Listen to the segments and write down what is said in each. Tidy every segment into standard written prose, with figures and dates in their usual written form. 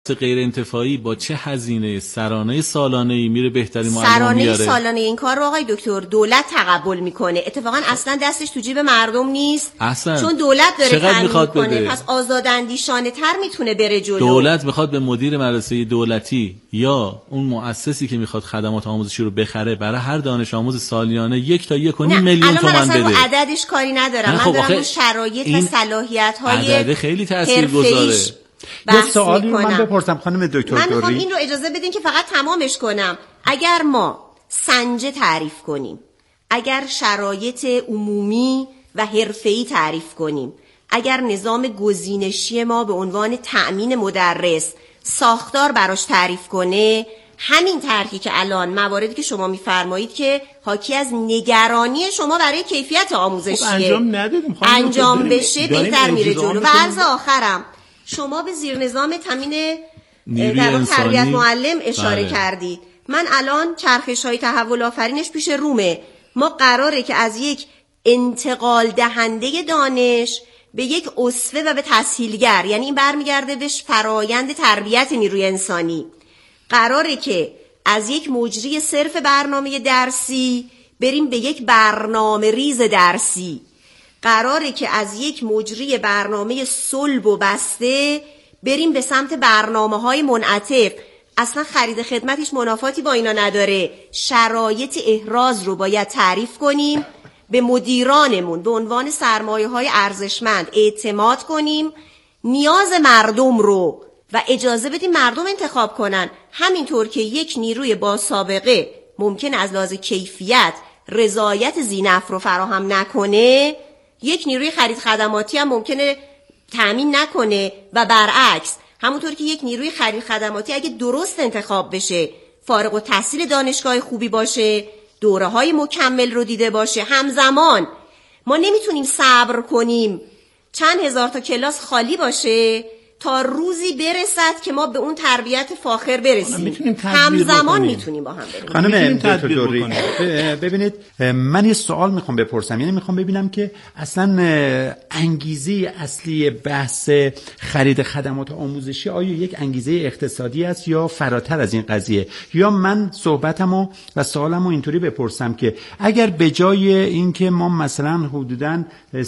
غیر انتفاعی با چه هزینه سرانه سالانه‌ای میره بهترین معلم میاره؟ سرانه سالانه این کار رو آقای دکتر دولت تقبل میکنه. اتفاقا اصلا دستش تو جیب مردم نیست. اصلا. چون دولت داره تامین میکنه. بده؟ پس آزاداندیشانه تر میتونه بره جلو. دولت میخواد به مدیر مدرسه دولتی یا اون مؤسسی که میخواد خدمات آموزشی رو بخره برای هر دانش آموز سالیانه 1 تا 1.5 میلیون تومان بده. من عددش کاری ندارم. من دارم اون شرایط و صلاحیت‌های عدد خیلی تاثیرگذاره. یه سوالی من بپرسم خانم دکتر دوری. من میخوام این رو اجازه بدین که فقط تمامش کنم. اگر ما سنجه تعریف کنیم، اگر شرایط عمومی و حرفه‌ای تعریف کنیم، اگر نظام گزینشی ما به عنوان تأمین مدرس ساختار براش تعریف کنه، همین طرحی که الان مواردی که شما میفرمایید که حاکی از نگرانی شما برای کیفیت آموزشیه انجام ندادیم انجام بشه بهتر میره جلو. و عرض آخرم، شما به زیر نظام تامین تربیت معلم اشاره کردید. من الان چرخش‌های تحول آفرینش پیش رومه. ما قراره که از یک انتقال دهنده دانش به یک اسوه و به تسهیلگر، یعنی این برمیگرده به فرایند تربیت نیروی انسانی، قراره که از یک مجری صرف برنامه درسی بریم به یک برنامه ریز درسی، قراره که از یک مجری برنامه صلب و بسته بریم به سمت برنامه‌های منعطف. اصلا خرید خدمت هیچ منافاتی با اینا نداره. شرایط احراز رو باید تعریف کنیم، به مدیرانمون به عنوان سرمایه‌های ارزشمند اعتماد کنیم، نیاز مردم رو و اجازه بدیم مردم انتخاب کنن. همینطور که یک نیروی با سابقه ممکن از لحاظ کیفیت رضایت ذینفع رو فراهم نکنه، یک نیروی خرید خدماتی هم ممکنه تأمین نکنه و برعکس. همونطور که یک نیروی خرید خدماتی اگه درست انتخاب بشه، فارغ التحصیل دانشگاه خوبی باشه، دوره‌های مکمل رو دیده باشه، همزمان ما نمیتونیم صبر کنیم چند هزار تا کلاس خالی باشه تا روزی برسد که ما به اون تربیت فاخر برسیم. همزمان میتونیم با هم بریم. خانم دکتر دوری، ببینید من یه سوال میخوام بپرسم. یعنی میخوام ببینم که اصلا انگیزه اصلی بحث خرید خدمات آموزشی آیا یک انگیزه اقتصادی است یا فراتر از این قضیه؟ یا من صحبتمو و سوالمو اینطوری بپرسم که اگر به جای اینکه ما مثلا حدوداً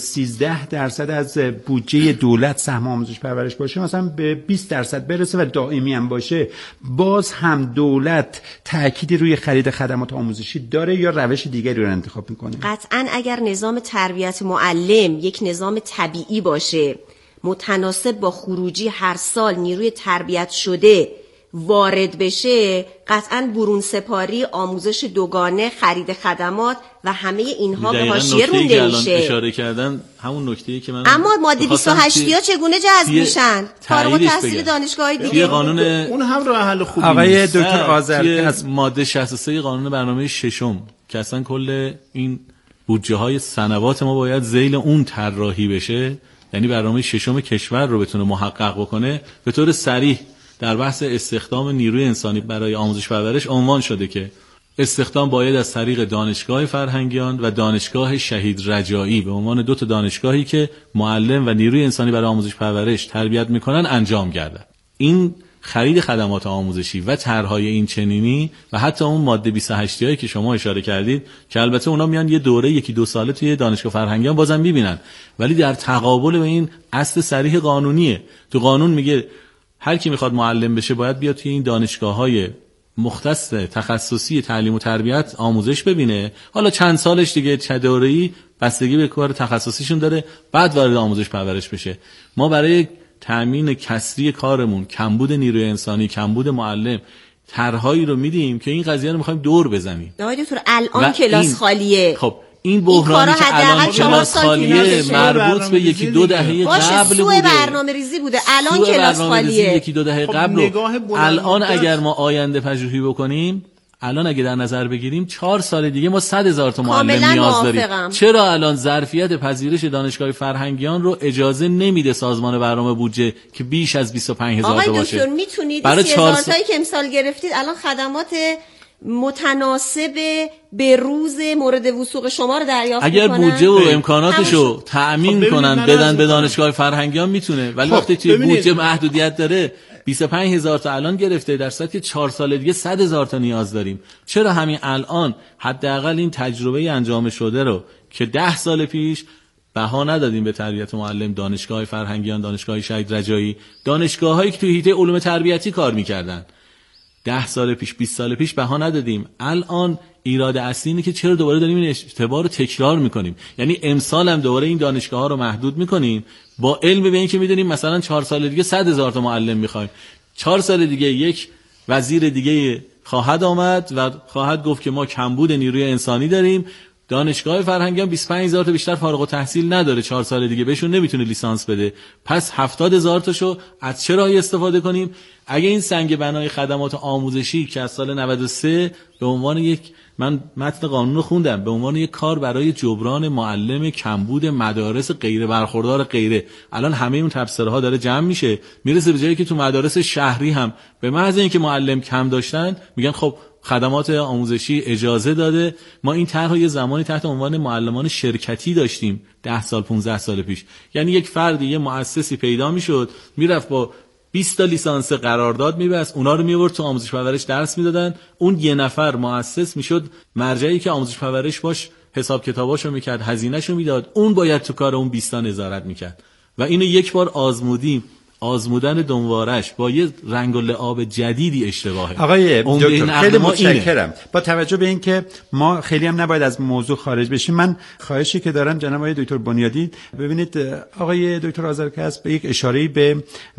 13% از بودجه دولت سهم آموزش پرورش باشه، مثلا به 20% برسه و دائمی هم باشه، باز هم دولت تأکیدی روی خرید خدمات آموزشی داره یا روش دیگری رو انتخاب میکنه؟ قطعاً اگر نظام تربیت معلم یک نظام طبیعی باشه، متناسب با خروجی هر سال نیروی تربیت شده وارد بشه، قطعاً برون سپاری، آموزش دوگانه، خرید خدمات و همه اینها به حاشیه رونده میشه. اشاره کردن همون نکته‌ای که من اما ماده 28 ها چگونه جذب میشن؟ فارغ التحصیل دانشگاه‌های دیگه. قانون اون هم راه حل خوبی آقای دکتر آذر از ماده 63 قانون برنامه ششم که اصلا کل این بودجه های سنوات ما باید ذیل اون طراحی بشه، یعنی برنامه ششم کشور رو بتونه محقق بکنه، به طور صریح در بحث استخدام نیروی انسانی برای آموزش پرورش عنوان شده که استخدام باید از طریق دانشگاه فرهنگیان و دانشگاه شهید رجایی به عنوان 2 تا دانشگاهی که معلم و نیروی انسانی برای آموزش پرورش تربیت میکنن انجام گردد. این خرید خدمات آموزشی و طرحهای این چنینی و حتی اون ماده 28 هایی که شما اشاره کردید که البته اونا میان یه دوره 1-2 ساله توی دانشگاه فرهنگیان بازم میبینن، ولی در تقابل به این اصل صریح قانونیه. تو قانون میگه هر کی میخواد معلم بشه باید بیاد توی این دانشگاه‌های مختص تخصصی تعلیم و تربیت آموزش ببینه، حالا چند سالش دیگه چه دوره‌ای بستگی به کار تخصصیشون داره، بعد وارد آموزش پرورش بشه. ما برای تامین کسری کارمون، کمبود نیروی انسانی، کمبود معلم، طرحهایی رو میدیم که این قضیه رو می‌خوایم دور بزنیم. آقای دکتر الان کلاس خالیه. خب این بحرانی که الان کلاس خالیه مربوط به 1-2 دهه قبل بوده. برنامه‌ریزی بوده. الان کلاس خالیه. 1-2 دهه قبل. الان اگر ما آینده پژوهی بکنیم، الان اگه در نظر بگیریم 4 سال دیگه ما 100,000 تا معلم نیاز داریم. چرا الان ظرفیت پذیرش دانشگاه فرهنگیان رو اجازه نمیده سازمان برنامه بودجه که بیش از 25,000 تا باشه؟ آقای دکتر میتونید 30,000 تایی که امسال گرفتید الان خدمات متناسب به روز مورد وثوق شما رو دریافت اگر میکنن؟ بودجه و امکاناتشو تأمین کنن بدن به دانشگاه فرهنگیان میتونه، ولی وقتی توی بودجه محدودیت داره 25000 تا الان گرفته، در صورتی که 4 سال دیگه 100,000 تا نیاز داریم. چرا همین الان حداقل این تجربه انجام شده رو که 10 سال پیش بها ندادیم به تربیت معلم، دانشگاه فرهنگیان، دانشگاه شهید رجایی، دانشگاهایی که توی حیطه علوم تربیتی کار می‌کردن 10 سال پیش 20 سال پیش بها ندادیم. الان ایراد اصلی اینه که چرا دوباره داریم این اشتباه رو تکرار میکنیم. یعنی امسال هم دوباره این دانشگاه‌ها رو محدود میکنیم با علم به این که میدونیم مثلا 4 سال دیگه 100,000 تا معلم میخوایم، 4 سال دیگه یک وزیر دیگه خواهد آمد و خواهد گفت که ما کمبود نیروی انسانی داریم، دانشگاه فرهنگیان 25000 تا بیشتر فارغ التحصیل نداره، 4 سال دیگه بهشون نمیتونه لیسانس بده، پس 70,000 تاشو از چه راهی استفاده کنیم؟ اگه این سنگ بنای خدمات آموزشی که از سال 93 به عنوان یک، من متن قانون رو خوندم، به عنوان یک کار برای جبران معلم کمبود مدارس غیر برخوردار غیره، الان همه اون تبصره‌ها داره جمع میشه، میرسه به جایی که تو مدارس شهری هم به محض اینکه معلم کم داشتن میگن خب خدمات آموزشی اجازه داده. ما این طرح یه زمانی تحت عنوان معلمان شرکتی داشتیم 10 سال 15 سال پیش، یعنی یک فردی یه مؤسسی پیدا میشد میرفت با 20 تا لیسانس قرارداد میبست، اونا رو میورد تو آموزش پرورش درس میدادن، اون یه نفر مؤسس میشد مرجعی که آموزش پرورش باش حساب کتاباشو میکرد، هزینه‌شو میداد، اون باید تو کار اون 20 تا نظارت میکرد. و اینو یک بار آزمودیم، آزمودن دنوارش با یه رنگ و لعاب جدیدی اشتباهه. آقای دکتر خیلی متشکرم. با توجه به اینکه ما خیلی هم نباید از موضوع خارج بشیم، من خواهشی که دارم جناب آقای دکتر بنیادی، ببینید آقای دکتر آذرکس به یک اشاره‌ای به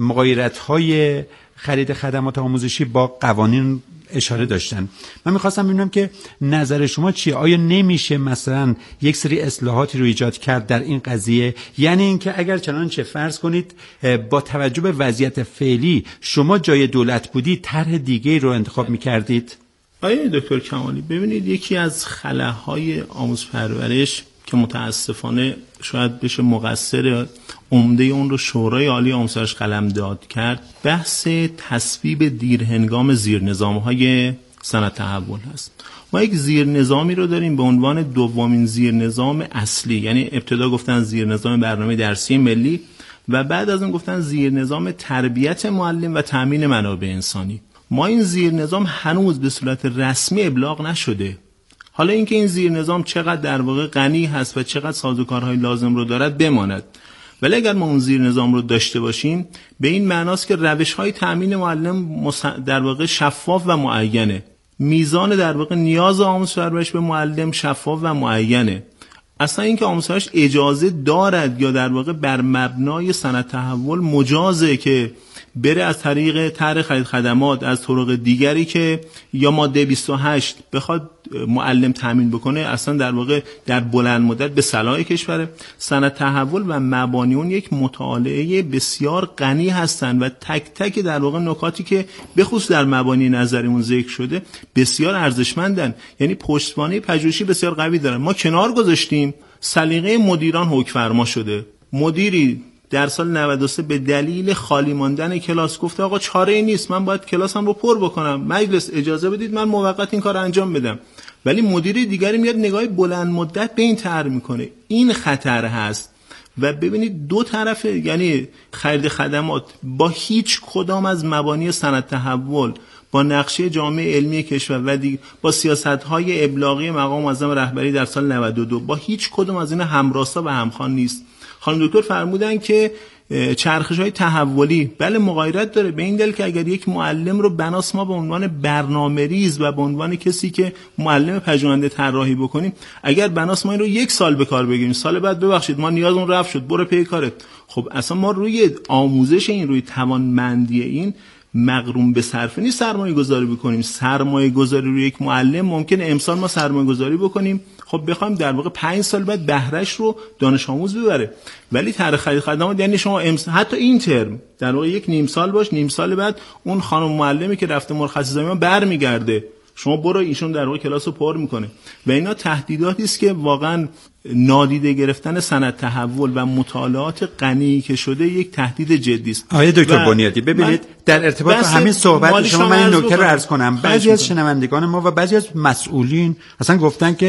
مغایرت‌های خرید خدمات آموزشی با قوانین اشاره داشتن. من میخواستم ببینم که نظر شما چیه؟ آیا نمیشه مثلا یک سری اصلاحاتی رو ایجاد کرد در این قضیه؟ یعنی اینکه اگر چنانچه فرض کنید با توجه به وضعیت فعلی شما جای دولت بودید طرح دیگه رو انتخاب میکردید؟ آقای دکتر کمالی، ببینید یکی از خلاهای آموزش پرورش که متاسفانه شاید بشه مقصر عمده اون رو شورای عالی آموزش قلمداد کرد، بحث تصویب دیرهنگام زیرنظام‌های صنعت تحول هست. ما یک زیرنظامی رو داریم به عنوان دومین زیرنظام اصلی، یعنی ابتدا گفتن زیرنظام برنامه درسی ملی و بعد از اون گفتن زیرنظام تربیت معلم و تامین منابع انسانی. ما این زیرنظام هنوز به صورت رسمی ابلاغ نشده. حالا اینکه این زیرنظام چقدر در واقع غنی هست و چقدر سازوکارهای لازم رو دارد بماند، ولی اگر ما اون زیرنظام رو داشته باشیم به این معناست که روش‌های تامین معلم در واقع شفاف و معینه، میزان در واقع نیاز آموزش پرورش به معلم شفاف و معینه. اصلا اینکه آموزش پرورش اجازه دارد یا در واقع بر مبنای صنعت تحول مجازه که بره از طریق طرح خرید خدمات از طرق دیگری که یا ماده 28 بخواد معلم تامین بکنه، اصلا در واقع در بلند مدت به صلاح کشور. صنعت تحول و مبانی اون یک مطالعه بسیار غنی هستند و تک تک در واقع نکاتی که به خصوص در مبانی نظریمون ذکر شده بسیار ارزشمندن، یعنی پشتوانه پژوهشی بسیار قوی دارن. ما کنار گذاشتیم، سلیقه مدیران حکم فرما شده. مدیری در سال 93 به دلیل خالی ماندن کلاس گفته آقا چاره‌ای نیست، من باید کلاسم رو پر بکنم، مجلس اجازه بدید من موقت این کار انجام بدم. ولی مدیر دیگری میاد نگاه بلند مدت به این طرح میکنه. این خطر هست. و ببینید دو طرفه، یعنی خرید خدمات با هیچ کدام از مبانی صنعت تحول، با نقشه جامعه علمی کشور و با سیاست‌های ابلاغی مقام معظم رهبری در سال 92 با هیچ کدام از این همراستا و همخوان نیست. خانم دکتر فرمودن که چرخش‌های تحولی بله مغایرت داره، به این دلیل که اگر یک معلم رو بناس ما به عنوان برنامه‌ریز و به عنوان کسی که معلم پژوهنده طراحی بکنیم، اگر بناس ما این رو 1 سال به کار بگیریم، سال بعد ببخشید ما نیازمون رفت شد برو پی کارت، خب اصلا ما روی آموزش این، روی توانمندی این مغروم به صرفه نیست سرمایه گذاری بکنیم. سرمایه گذاری روی یک معلم ممکنه امسال ما سرمایه گذاری بکنیم، خب بخوایم در واقع 5 سال بعد بهرهش رو دانش آموز ببره. ولی طرح خرید خدمات یعنی شما حتی این ترم در واقع یک نیم سال باش، نیم سال بعد اون خانم معلمی که رفته مرخصی زمینه برمیگرده، شما برو ایشون در واقع کلاسو پر میکنه. و اینا تهدیداتی است که واقعا نادیده گرفتن صنعت تحول و مطالعات غنی که شده یک تهدید جدی است. آقای دکتر بنیادی ببینید در ارتباط با همین صحبت شما من این نکته رو عرض کنم. بعضی از شنوندگان ما و بعضی از مسئولین اصلا گفتن که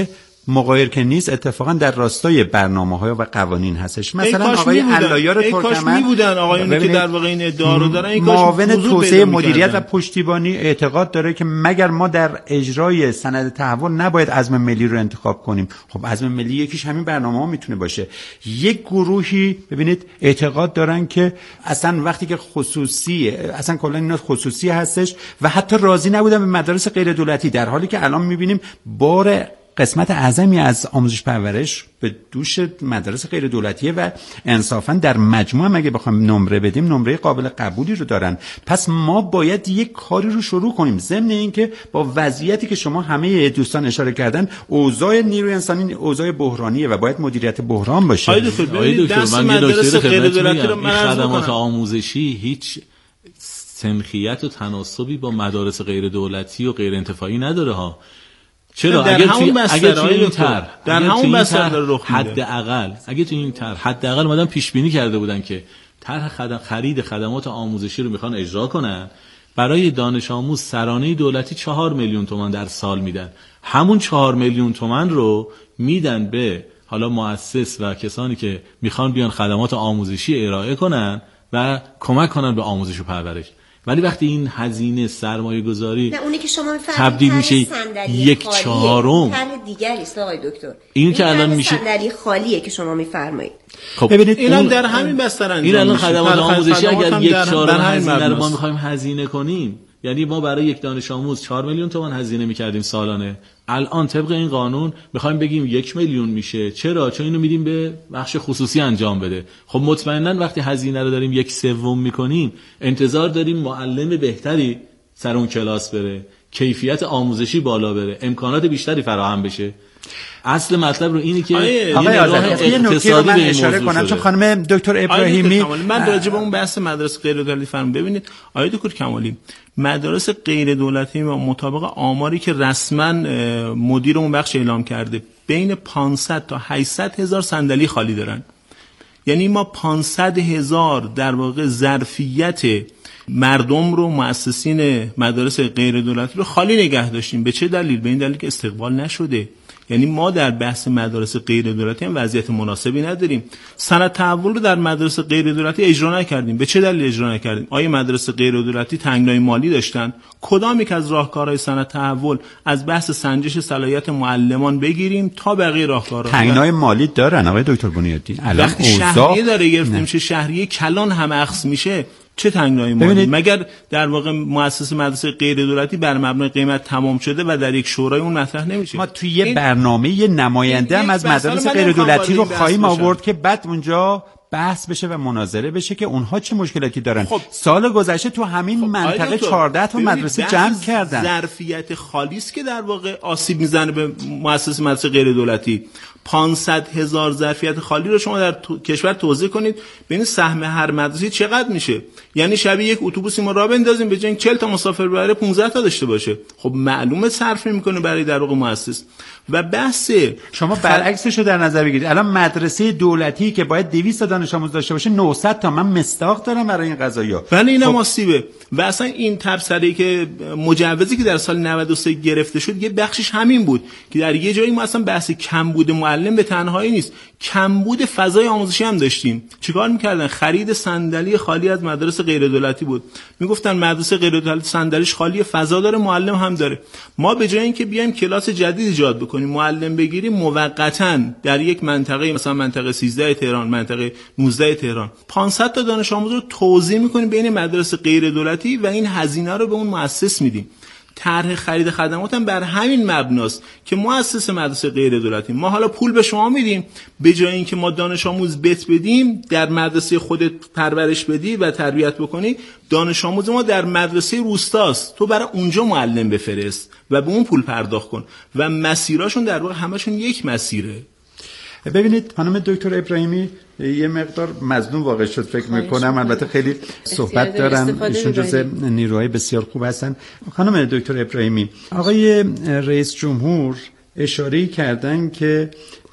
مغایر که نیست، اتفاقا در راستای برنامه‌ها و قوانین هستش. مثلا آقای علایار ترکمن میبودن آقایونی که در واقع این ادعا رو دارن، معاون توسعه مدیریت و پشتیبانی اعتقاد داره که مگر ما در اجرای سند تحول نباید عزم ملی رو انتخاب کنیم. خب عزم ملی یکیش همین برنامه‌ها میتونه باشه. یک گروهی ببینید اعتقاد دارن که اصلا وقتی که خصوصی، اصلا کلا اینا خصوصی هستش و حتی راضی نبودن به مدارس غیر دولتی، در حالی که الان میبینیم بار قسمت اعظمی از آموزش پرورش به دوش مدارس غیر دولتیه و انصافا در مجموع هم اگه بخوایم نمره بدیم نمره قابل قبولی رو دارن. پس ما باید یک کاری رو شروع کنیم، ضمن اینکه با وضعیتی که شما همه دوستان اشاره کردن، اوضاع نیروی انسانی اوضاع بحرانیه و باید مدیریت بحران باشه. آقای دکتر من مدارس غیر دولتی رو خدمات آموزشی هیچ سنخیت و تناسبی با مدارس غیر دولتی و غیر انتفاعی نداره ها. چرا؟ اگه توی این طرح در همون بستر رخ حداقل اگه توی این طرح حداقل اومدن پیش بینی کرده بودن که طرح خرید خدمات آموزشی رو میخوان اجرا کنن، برای دانش آموز سرانه دولتی 4 میلیون تومان در سال میدن، همون 4 میلیون تومان رو میدن به حالا مؤسس و کسانی که میخوان بیان خدمات آموزشی ارائه کنن و کمک کنن به آموزش و پرورش. ولی وقتی این هزینه سرمایه گذاری تبدیل میشه 1/4 طرح دیگری است آقای دکتر، این که الان میشه صندلی خالیه که شما میفرمایید. خب ببینید اینا در همین بستر انجام این الان خدمات آموزشی اگر 1/4 هزینه رو ما میخوایم هزینه کنیم، یعنی ما برای یک دانش آموز 4 میلیون تومان هزینه میکردیم سالانه، الان طبق این قانون میخوایم بگیم 1 میلیون میشه. چرا؟ چون اینو میدیم به بخش خصوصی انجام بده. خب مطمئناً وقتی هزینه رو داریم 1/3 میکنیم، انتظار داریم معلم بهتری سر اون کلاس بره، کیفیت آموزشی بالا بره، امکانات بیشتری فراهم بشه. اصل مطلب رو اینی که یه نکته رو من اشاره کنم، چون خانم دکتر ابراهیمی من راجع به اون بحث مدارس غیر دولتی فرمودن. ببینید آقای دکتر کمالی، مدارس غیر دولتی مطابق آماری که رسما مدیر اون بخش اعلام کرده بین 500 تا 800 هزار صندلی خالی دارن. یعنی ما 500 هزار در واقع ظرفیت مردم رو، مؤسسین مدارس غیر دولتی رو خالی نگه داشتیم. به چه دلیل؟ به این دلیل که استقبال نشده. یعنی ما در بحث مدارس غیر دولتی هم وضعیت مناسبی نداریم. سند تحول رو در مدارس غیر دولتی اجرا نکردیم. به چه دلیل اجرا نکردیم؟ آیا مدارس غیر دولتی تنگنای مالی داشتن؟ کدام یک از راهکارهای سند تحول از بحث سنجش صلاحیت معلمان بگیریم تا بقیه راهکارها تنگنای مالی دارن آقای دکتر بنیادی؟ الان شهریه داره گرفته میشه، شهریه کلان هم اخذ میشه، چه تنگنای مالی؟ مگر در واقع مؤسسه مدرسه غیر دولتی بر مبنای قیمت تمام شده و در یک شورای اون مطرح نمیشه؟ ما توی یه برنامه یه نماینده هم از مدارس غیر دولتی رو خواهیم آورد که بعد اونجا بحث بشه و مناظره بشه که اونها چه مشکلاتی دارن. خب سال گذشته تو همین منطقه 14 تا مدرسه جمع کردن. ظرفیت خالی است که در واقع آسیب میزنه به مؤسسه مدرسه غیر دولتی. 500 هزار ظرفیت خالی رو شما در کشور توزیع کنید، ببینید سهم هر مدرسه چقدر میشه. یعنی شبیه یک اتوبوسی ما راه بندازیم به جای 40 تا مسافر ببره 15 تا داشته باشه. خب معلومه صرف نمیکنه برای در واقع مؤسس. و بحث شما برعکسش رو در نظر بگیرید. الان مدرسه دولتی که باید 200 تا دانش آموز داشته باشه 900 تا. من مصداق دارم برای این قضایا. ولی اینم آسیبه. و اصلا این تبصره‌ای که مجوزی که در سال 93 گرفته شد یه بخشش همین بود که در یه جایی ما اصلا بحث کمبود معلم به تنهایی نیست، کمبود فضای آموزشی هم داشتیم. چیکار می‌کردن؟ خرید صندلی خالی از مدارس غیر دولتی بود. میگفتن مدرسه غیر دولتی صندلیش خالی، فضا داره، معلم هم داره. ما به جای اینکه بیایم کلاس جدید ایجاد بکنیم، معلم بگیریم، موقتاً در یک منطقه مثلا منطقه 13 تهران، منطقه 19 تهران 500 تا دانش آموز رو توزیع می‌کنیم بین مدارس غیر دولتی و این هزینه رو به اون مؤسس میدیم. طرح خرید خدمات هم بر همین مبناست که مؤسسه مدرسه غیر دولتی ما حالا پول به شما میدیم، به جای اینکه ما دانش آموز بت بدیم در مدرسه خودت پرورش بدی و تربیت بکنی، دانش آموز ما در مدرسه روستاست، تو برای اونجا معلم بفرست و به اون پول پرداخت کن و مسیراشون در واقع همشون یک مسیره. ببینید خانم دکتر ابراهیمی یه مقدار مظلوم واقع شد فکر میکنم، البته خیلی صحبت دارن، ایشون جزء نیروهای بسیار خوب هستن. خانم دکتر ابراهیمی، آقای رئیس جمهور اشاره کردن که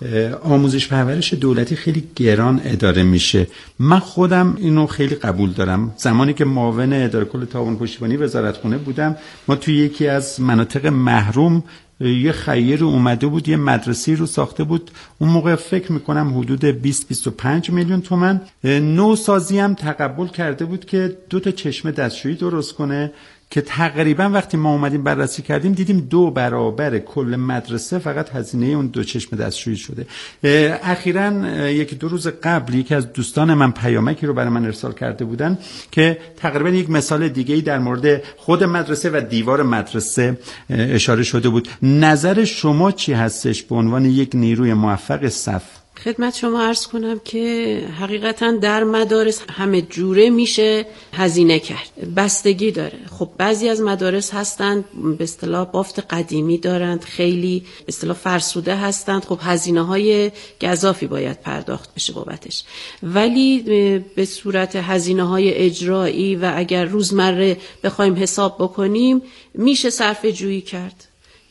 آموزش پرورش دولتی خیلی گران اداره میشه. من خودم اینو خیلی قبول دارم. زمانی که معاون اداره کل تعاون پشتیبانی وزارتخونه بودم، ما توی یکی از مناطق محروم یه خیر اومده بود یه مدرسه رو ساخته بود، اون موقع فکر میکنم حدود 20-25 میلیون تومان. نوسازی هم تقبل کرده بود که 2 چشمه دستشویی درست کنه که تقریبا وقتی ما اومدیم بررسی کردیم دیدیم 2 برابر کل مدرسه فقط هزینه اون 2 چشم دستشویی شده. اخیراً 1-2 روز قبل یکی از دوستان من پیامکی رو برای من ارسال کرده بودن که تقریبا یک مثال دیگه‌ای در مورد خود مدرسه و دیوار مدرسه اشاره شده بود. نظر شما چی هستش به عنوان یک نیروی موفق صف؟ خدمت شما عرض کنم که حقیقتا در مدارس همه جوره میشه هزینه کرد، بستگی داره. خب بعضی از مدارس هستند به اصطلاح بافت قدیمی دارند، خیلی به اصطلاح فرسوده هستند، خب هزینه‌های گزافی باید پرداخت بشه بابتش. ولی به صورت هزینه‌های اجرایی و اگر روزمره بخوایم حساب بکنیم میشه صرفه جویی کرد،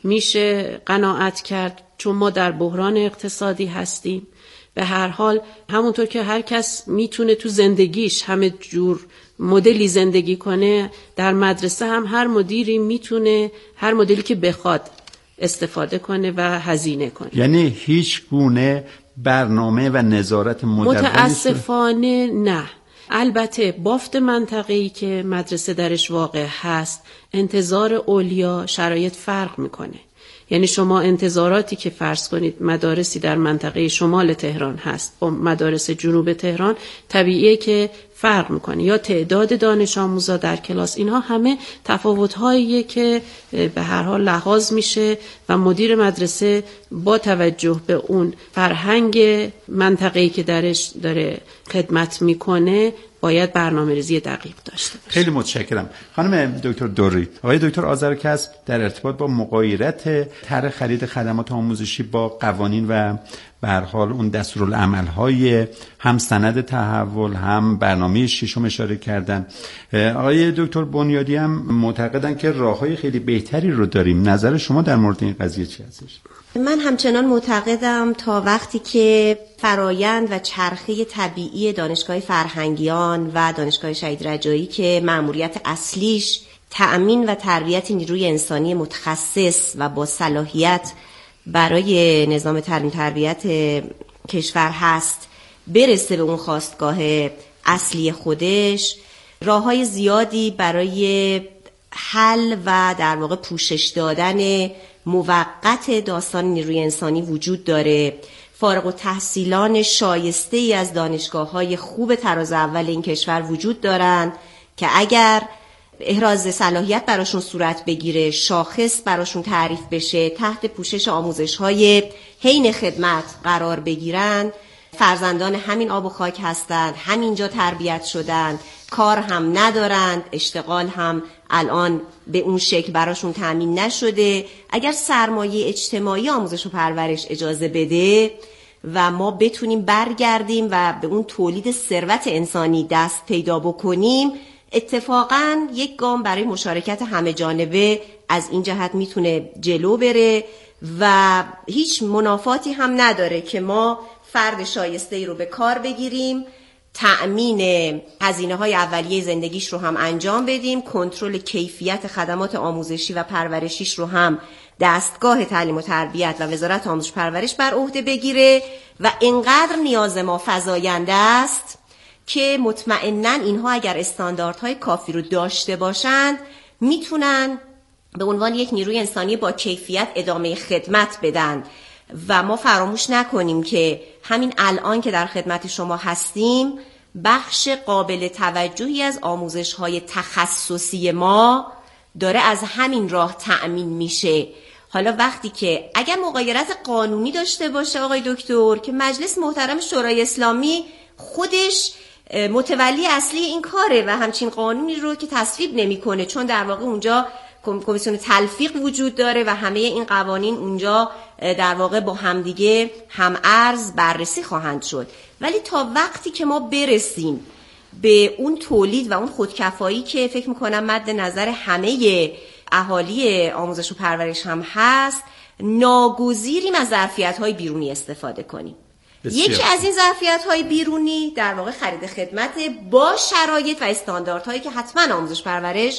میشه قناعت کرد، چون ما در بحران اقتصادی هستیم. به هر حال همونطور که هر کس میتونه تو زندگیش همه جور مدلی زندگی کنه، در مدرسه هم هر مدیری میتونه هر مدلی که بخواد استفاده کنه و هزینه کنه. یعنی هیچ گونه برنامه و نظارت مدربی متاسفانه نه. البته بافت منطقه‌ای که مدرسه درش واقع هست، انتظار اولیا شرایط فرق میکنه. یعنی شما انتظاراتی که فرض کنید مدارسی در منطقه شمال تهران هست با مدارس جنوب تهران طبیعیه که فرق میکنه، یا تعداد دانش آموزا در کلاس، اینها همه تفاوت‌هاییه که به هر حال لحاظ میشه و مدیر مدرسه با توجه به اون فرهنگ منطقه‌ای که درش داره خدمت میکنه باید برنامه‌ریزی دقیق داشته باشه. خیلی متشکرم. خانم دکتر دوری، آقای دکتر آذرکسب در ارتباط با مغایرت طرح خرید خدمات آموزشی با قوانین و به هر حال اون دستورالعمل‌های هم سند تحول هم برنامه ششم اشاره کردن. آقای دکتر بنیادی هم معتقدن که راه‌های خیلی بهتری رو داریم. نظر شما در مورد این قضیه چی هستش؟ من همچنان معتقدم تا وقتی که فرایند و چرخه طبیعی دانشگاه فرهنگیان و دانشگاه شهید رجایی که مأموریت اصلیش تأمین و تربیت نیروی انسانی متخصص و با صلاحیت برای نظام تعلیم تربیت کشور هست برسه به اون خواستگاه اصلی خودش، راه‌های زیادی برای حل و در واقع پوشش دادن موقت داستان نیروی انسانی وجود داره. فارغ التحصیلان شایسته ای از دانشگاه‌های خوب تراز اول این کشور وجود دارن که اگر احراز صلاحیت براشون صورت بگیره، شاخص براشون تعریف بشه، تحت پوشش آموزش‌های حین خدمت قرار بگیرن، فرزندان همین آب و خاک هستند، همینجا تربیت شدند، کار هم ندارند، اشتغال هم الان به اون شکل براشون تأمین نشده. اگر سرمایه اجتماعی آموزش و پرورش اجازه بده و ما بتونیم برگردیم و به اون تولید ثروت انسانی دست پیدا بکنیم، اتفاقاً یک گام برای مشارکت همه جانبه از این جهت میتونه جلو بره و هیچ منافاتی هم نداره که ما فرد شایسته‌ای رو به کار بگیریم، تأمین هزینه‌های اولیه زندگیش رو هم انجام بدیم، کنترل کیفیت خدمات آموزشی و پرورشیش رو هم دستگاه تعلیم و تربیت و وزارت آموزش پرورش بر عهده بگیره و اینقدر نیاز ما فزاینده است که مطمئناً اینها اگر استانداردهای کافی رو داشته باشند میتونن به عنوان یک نیروی انسانی با کیفیت ادامه خدمت بدن. و ما فراموش نکنیم که همین الان که در خدمت شما هستیم بخش قابل توجهی از آموزش‌های تخصصی ما داره از همین راه تأمین میشه. حالا وقتی که اگر مغایرت قانونی داشته باشه آقای دکتر که مجلس محترم شورای اسلامی خودش متولی اصلی این کاره و همچین قانونی رو که تصویب نمی‌کنه، چون در واقع اونجا کمیسیون تلفیق وجود داره و همه این قوانین اونجا در واقع با همدیگه هم ارز بررسی خواهند شد. ولی تا وقتی که ما برسیم به اون تولید و اون خودکفایی که فکر میکنم مد نظر همه اهالی آموزش و پرورش هم هست، ناگزیریم از ظرفیت‌های بیرونی استفاده کنیم. یکی از این ظرفیت‌های بیرونی در واقع خرید خدمت با شرایط و استانداردهایی که حتما آموزش پرورش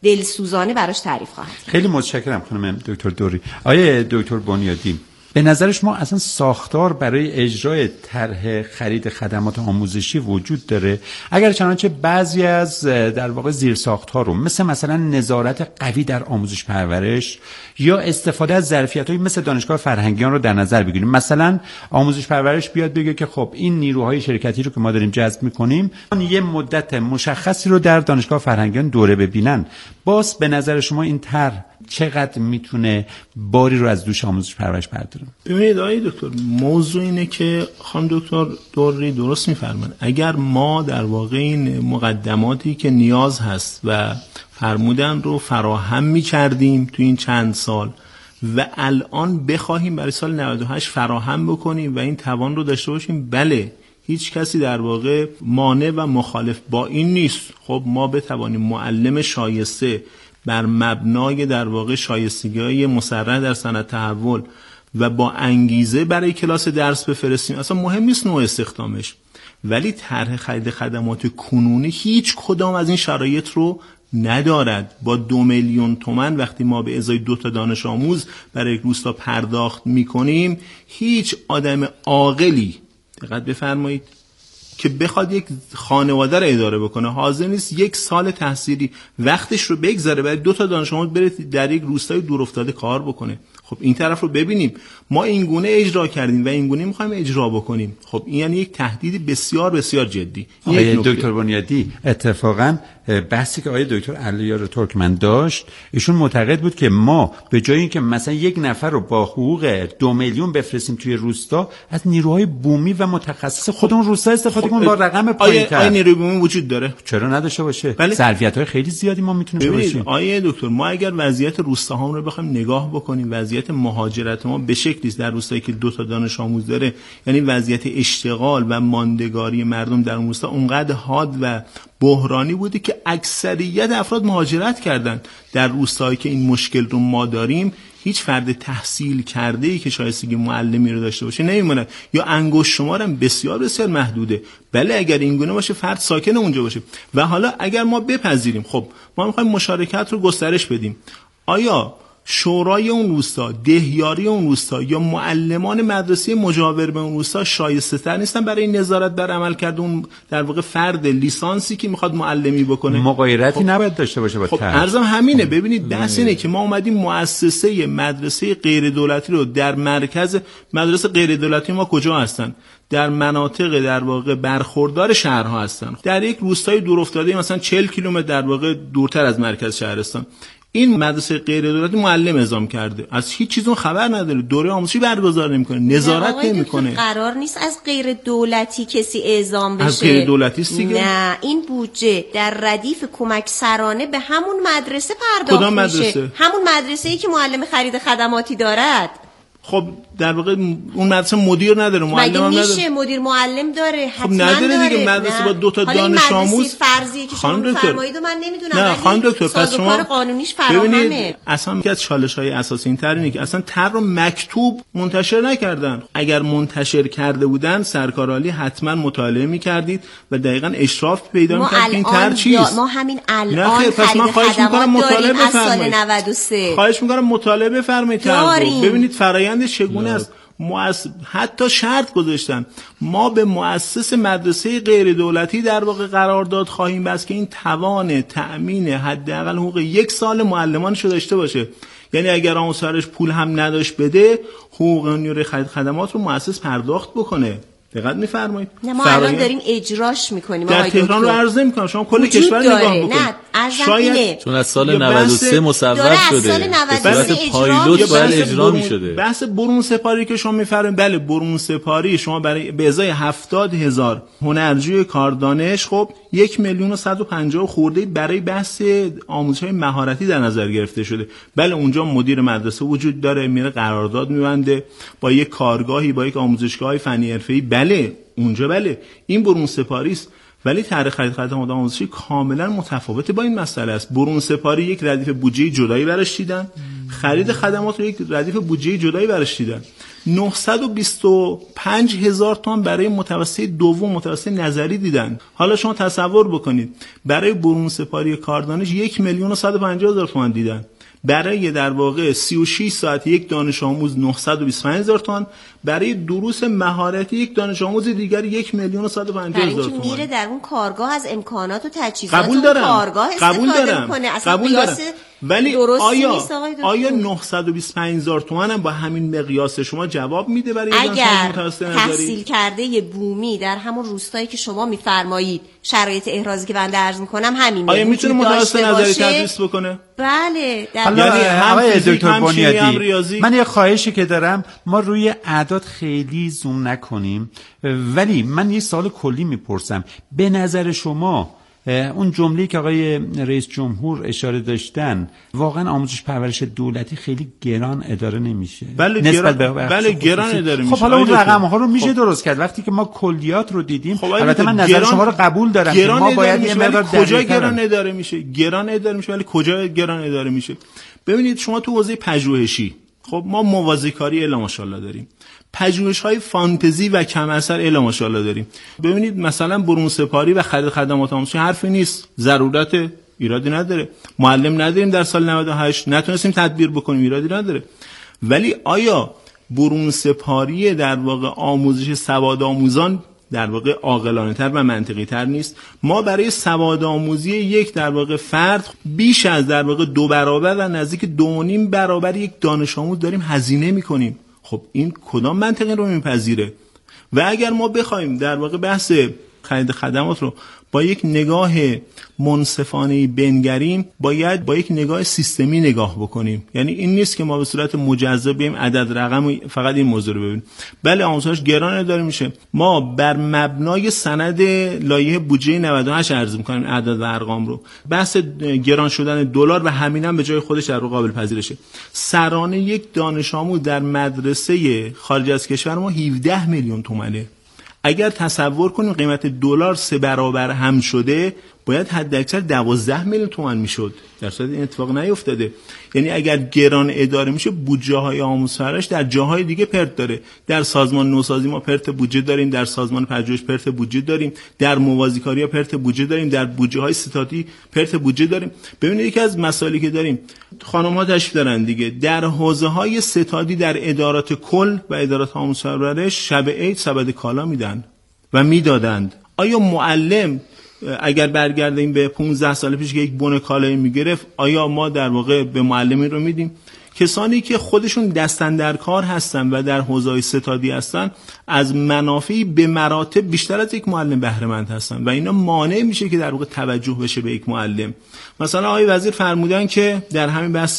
دلسوزانه براش تعریف خواهد. خیلی متشکرم خانم دکتر دوری. آیه دکتر بنیادی، به نظر شما اصلا ساختار برای اجرای طرح خرید خدمات آموزشی وجود داره؟ اگر چنانچه بعضی از در واقع زیرساخت‌ها رو مثلا نظارت قوی در آموزش پرورش یا استفاده از ظرفیت‌های مثل دانشگاه فرهنگیان رو در نظر بگیریم، مثلا آموزش پرورش بیاد بگه که خب این نیروهای شرکتی رو که ما داریم جذب می‌کنیم یه مدت مشخصی رو در دانشگاه فرهنگیان دوره ببینن، باز به نظر شما این طرح چقدر میتونه باری رو از دوش آموزش پرورش برداره؟ ببینید آقای دکتر، موضوع اینه که خانم دکتر دوری درست میفرمان. اگر ما در واقع این مقدماتی که نیاز هست و فرمودن رو فراهم میکردیم تو این چند سال و الان بخواهیم برای سال 98 فراهم بکنیم و این توان رو داشته باشیم، بله، هیچ کسی در واقع مانع و مخالف با این نیست. خب ما بتوانیم معلم شایسته بر مبنای در واقع شایستگی‌های مسرح در صنعت تحول و با انگیزه برای کلاس درس بفرستیم، اصلا مهم نیست نوع استخدامش، ولی طرح خرید خدمات کنونی هیچ کدام از این شرایط رو ندارد. با 2 میلیون تومان وقتی ما به ازای 2 تا دانش آموز برای یک روستا پرداخت میکنیم، هیچ آدم عاقلی، دقت بفرمایید، که بخواد یک خانواده رو اداره بکنه حاضر نیست 1 سال تحصیلی وقتش رو بگذاره برای 2 تا دانش آموز بره در یک روستای دورافتاده کار بکنه. خب این طرف رو ببینیم، ما این گونه اجرا کردیم و این گونه می‌خوایم اجرا بکنیم. خب این یعنی یک تهدید بسیار بسیار جدی. آقای دکتر بنیادی، اتفاقاً بحثی که آقای دکتر علیار ترکمن داشت، ایشون معتقد بود که ما به جای اینکه مثلا 1 نفر رو با حقوق 2 میلیون بفرستیم توی روستا، از نیروهای بومی و متخصص خودمون روستا استفاده کنیم با رقم پایین‌تر. آیا نیروی بومی وجود داره؟ چرا نداشته باشه؟ بله. ظرفیت‌های خیلی زیادی ما میتونیم باشیم. آیا دکتر، ما اگر وضعیت روستاهام رو بخوایم نگاه بکنیم، وضعیت مهاجرت ما به شکلی است در روستایی که 2 تا دانش آموز داره، یعنی وضعیت اشتغال و ماندگاری مردم در اون روستا اونقدر حاد و بحرانی بوده که اکثریت افراد مهاجرت کردن. در روستایی که این مشکل رو ما داریم، هیچ فرد تحصیل کرده‌ای که شایستگی معلمی رو داشته باشه نمیمونه، یا انگشت شمارم بسیار بسیار محدوده. بله اگر این گونه باشه فرد ساکن اونجا باشه. و حالا اگر ما بپذیریم خب ما می‌خوایم مشارکت رو گسترش بدیم، آیا شورای اون روستا، دهیاری اون روستا یا معلمان مدرسه مجاور به اون روستا شایسته تر نیستن برای نظارت بر عملکرد اون در واقع فرد لیسانسی که میخواد معلمی بکنه؟ مغایرتی نباید داشته باشه با طرح. عرضم همینه. ببینید بحث اینه که ما اومدیم مؤسسه مدرسه غیر دولتی رو در مرکز، مدرسه غیر دولتی ما کجا هستن؟ در مناطق در واقع برخوردار شهرها هستن. در یک روستای دورافتاده مثلا 40 کیلومتر در واقع دورتر از مرکز شهرستان، این مدرسه غیر دولتی معلم اعزام کرده، از هیچ چیزون خبر نداره، دوره آموزشی برگزار نمیکنه، نظارت نمیکنه. قرار نیست از غیر دولتی کسی اعزام بشه. از غیر دولتی است دیگه. نه، این بودجه در ردیف کمک سرانه به همون مدرسه پرداخت کدام میشه. مدرسه؟ همون مدرسه‌ای که معلم خرید خدماتی دارد. خب در واقع اون مدرسه مدیر نداره، معلم هم نداره. میشه مدیر معلم داره، حتما خب نداره داره دیگه. مدرسه با 2 تا دانش آموز فرضی که شما فرمایید من نمیدونم. نه خانم دکتر، پس شما قانونیش فراهمه. اصلا یکی از چالش‌های اساسی این ترینه که اصلا طرح رو مکتوب منتشر نکردن. اگر منتشر کرده بودن سرکارعالی حتما مطالعه می‌کردید و دقیقاً اشراف پیدا می‌کردید این طرح چیست. ما همین الان پس من خواهش می‌کنم مطالعه بفرمایید. 93 خواهش می‌کنم مطالعه بفرمایید. ببینید فرآیند چگونه است. حتی شرط گذاشتن ما به مؤسس مدرسه غیر دولتی در واقع قرارداد خواهیم بست که این توان تأمین حداقل حقوق 1 سال معلمانش رو داشته باشه. یعنی اگر آموزسرش پول هم نداشت بده، حقوق نیروی خرید خدمات رو مؤسس پرداخت بکنه. دقت می‌فرمایید؟ نه ما الان داریم اجراش می‌کنیم. در تهران رو عرض نمی‌کنم، شما کل کشور نگاه بکنید. نه شاید چون از سال 93 مصوب شده، به صورت پایلوت باید اجرا می‌شده. بحث برون سپاری که شما می‌فرمایید، بله برون سپاری شما برای به ازای 70,000 هنرجوی کاردانش خب 1,150,000 خورده برای بحث آموزش‌های مهارتی در نظر گرفته شده. بله اونجا مدیر مدرسه وجود داره، میره قرارداد می‌بنده با یک کارگاهی، با یک آموزشگاه فنی حرفه‌ای. بله اونجا بله این برون سپاری است، ولی طرح خرید خدمات آموزشی کاملا متفاوته با این مسئله است. برون سپاری یک ردیف بودجه جدایی براش دیدن، خرید خدمات رو یک ردیف بودجه جدایی براش دیدن. 925,000 تومان برای متوسطه دوم متوسطه نظری دیدن. حالا شما تصور بکنید برای برون سپاری کاردانش 1,150,000 تومان دیدن. برای در واقع 36 ساعت یک دانش آموز 925,000 تومان، برای دروس مهارتی یک دانش آموز دیگر 1,150,000 تومان. میره در اون کارگاه از امکانات و تجهیزات قبول دارم. کارگاه استفاده میکنه. قبول دارم. ولی آیا 925,000 تومان هم با همین مقیاس شما جواب میده برای اگر تحصیل کرده بومی در همون روستایی که شما میفرمایید شرایط احرازی که بنده عرض میکنم همین آیا میتونه متوسط نظری تدریس بکنه؟ بله. یعنی آقای دکتر بنیادی، من یه خواهشی که دارم ما روی اعداد خیلی زوم نکنیم، ولی من یه سوال کلی میپرسم. به نظر شما اون جمله‌ای که آقای رئیس جمهور اشاره داشتن، واقعا آموزش پرورش دولتی خیلی گران اداره نمیشه؟ بله گران اداره میشه. خب حالا اون رقم‌ها رو میشه درست کرد وقتی که ما کلیات رو دیدیم. البته من نظر شما رو قبول دارم که ما باید یه مقدار کجا گران اداره میشه؟ گران اداره میشه ولی کجا گران اداره میشه؟ ببینید شما تو حوزه پژوهشی خب ما موازیکاری الا ماشاءالله داریم، پژوهش‌های فانتزی و کم اثر الا ماشاءالله داریم. ببینید مثلا برون سپاری و خرید خدمات آموزشی حرفی نیست، ضرورت ایرادی نداره. معلم نداریم در سال 98 نتونستیم تدبیر بکنیم، ایرادی نداره. ولی آیا برون سپاری در واقع آموزش سواد آموزان در واقع عاقلانه تر و منطقی تر نیست؟ ما برای سواد آموزی یک در واقع فرد بیش از در واقع 2 برابر و نزدیک 2.5 برابر یک دانش آموز داریم هزینه میکنیم. خب این کدام منطقی رو میپذیره؟ و اگر ما بخوایم در واقع بحث خرید خدمات رو با یک نگاه منصفانه بنگریم، باید با یک نگاه سیستمی نگاه بکنیم. یعنی این نیست که ما به صورت مجزا بیم عدد رقم فقط این موضوع رو ببینیم. بله آموزش گران اداره میشه. ما بر مبنای سند لایحه بودجه 98 عرض می‌کنیم اعداد و ارقام رو. بحث گران شدن دلار و همینم به جای خودش در قابل پذیرشه. سرانه یک دانش آموز در مدرسه خارج از کشور ما 17 میلیون تومانه. اگر تصور کنیم قیمت دلار 3 برابر هم شده، باید حداکثر 12 میلیون تومان میشد. در صورت این اتفاق نیفتاده. یعنی اگر گران اداره میشه، بودجه های آموزش پرورش در جاهای دیگه پرت داره. در سازمان نوسازی ما پرت بودجه داریم، در سازمان پژوهش پرت بودجه داریم، در موازیکاری پرت بودجه داریم، در بودجه های ستادی پرت بودجه داریم. ببینید یکی از مسائلی که داریم، خانم ها تشریف دارن دیگه، در حوزه های ستادی در ادارات کل و ادارات آموزش پرورش شب عید سبد کالا میدن و میدادند. آیا معلم اگر برگردیم به 15 سال پیش که یک بن کالایی میگرفت، آیا ما در واقع به معلمی رو میدیم؟ کسانی که خودشون دستن در کار هستن و در حوزه ستادی هستن از منافعی به مراتب بیشتر از یک معلم بهره مند هستن و اینا مانع میشه که در واقع توجه بشه به یک معلم. مثلا آقای وزیر فرمودن که در همین بحث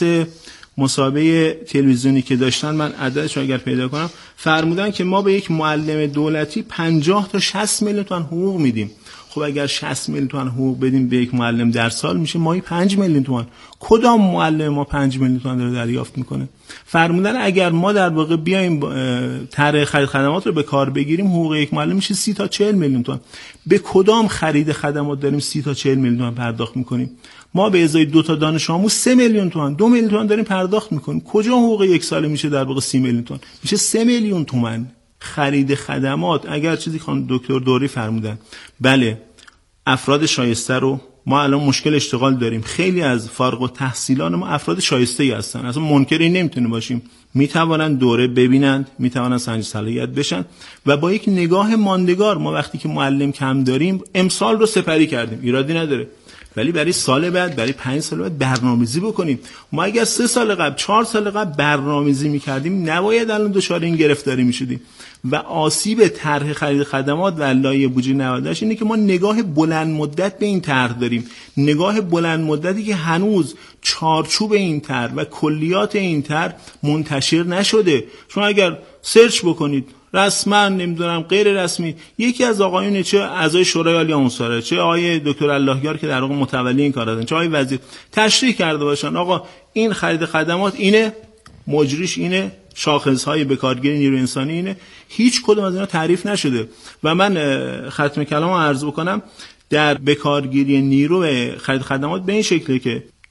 مسابقه تلویزیونی که داشتن، من عددش رو اگر پیدا کنم، فرمودن که ما به یک معلم دولتی 50 تا 60 میلیون تومان حقوق میدیم. خب اگر 60 میلیون تومان حقوق بدیم به یک معلم در سال، میشه ماهی 5 میلیون تومان. کدام معلم ما 5 میلیون تومان رو دریافت میکنه؟ فرمودن اگر ما در واقع بیایم طرح خرید خدمات رو به کار بگیریم، حقوق یک معلم میشه 30 تا 40 میلیون تومان. به کدام خرید خدمات داریم 30 تا 40 میلیون تومان پرداخت میکنیم؟ ما به ازای 2 تا دانش آموز 3 میلیون تومان، 2 میلیون تومان داریم پرداخت میکنیم. کجا حقوق یک ساله میشه در واقع 30 میلیون تومان؟ میشه 3 میلیون تومان. خرید خدمات اگر چیزی خانم دکتر دوری فرمودن، بله افراد شایسته رو ما الان مشکل اشتغال داریم. خیلی از فارغ التحصیلان ما افراد شایسته‌ای هستن، اصلا منکری نمیتونه باشیم. میتوانن دوره ببینند، میتوانن سنج صلاحیت بشن و با یک نگاه ماندگار، ما وقتی که معلم کم داریم امسال رو سپری کردیم، ایرادی نداره، ولی برای سال بعد، برای 5 سال بعد برنامه‌ریزی بکنیم. ما اگر 3 سال قبل 4 سال قبل برنامه‌ریزی می‌کردیم، نباید الان دچار این گرفتاری می‌شدیم. و آسیب طرح خرید خدمات و لایحه بودجه 98 اینه که ما نگاه بلند مدت به این طرح داریم، نگاه بلند مدتی که هنوز چارچوب این طرح و کلیات این طرح منتشر نشده. شما اگر سرچ بکنید رسما، نمیدونم غیر رسمی، یکی از آقایون، چه اعضای شورای عالی آموزش پرورش، چه آقای دکتر اللهیار که در واقع متولی این کار هستن، چه آقای وزیر، تشریح کرده باشن آقا این خرید خدمات اینه، مجریش اینه، شاخصهای بکارگیری نیروی انسانی اینه. هیچ کدوم از اینا تعریف نشده. و من ختم کلامو عرض بکنم، در بکارگیری نیرو خرید خدمات به این شکله که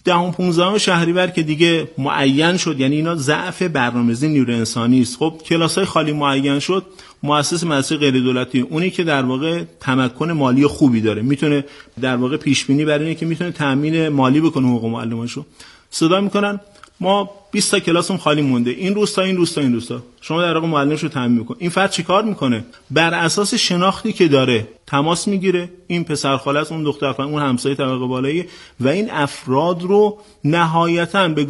10-15 شهریور که دیگه معین شد، یعنی اینا ضعف برنامه‌ریزی نیروی انسانی است. خب کلاس‌های خالی معین شد، مؤسسه مدرسه غیر دولتی اونی که در واقع تمکن مالی خوبی داره میتونه در واقع پیش بینی برای اینه که میتونه تامین مالی بکنه حقوق معلماشو، صدا میکنن ما 20 تا کلاسمون خالی مونده، این روستا این روستا این روستا، شما در واقع معلمشو تامین میکنه. این فرد چیکار میکنه؟ بر اساس شناختی که داره تماس میگیره، این پسر خاله است، اون دختر خاله، اون همسایه طبقه بالایی، و این افراد رو نهایتاً به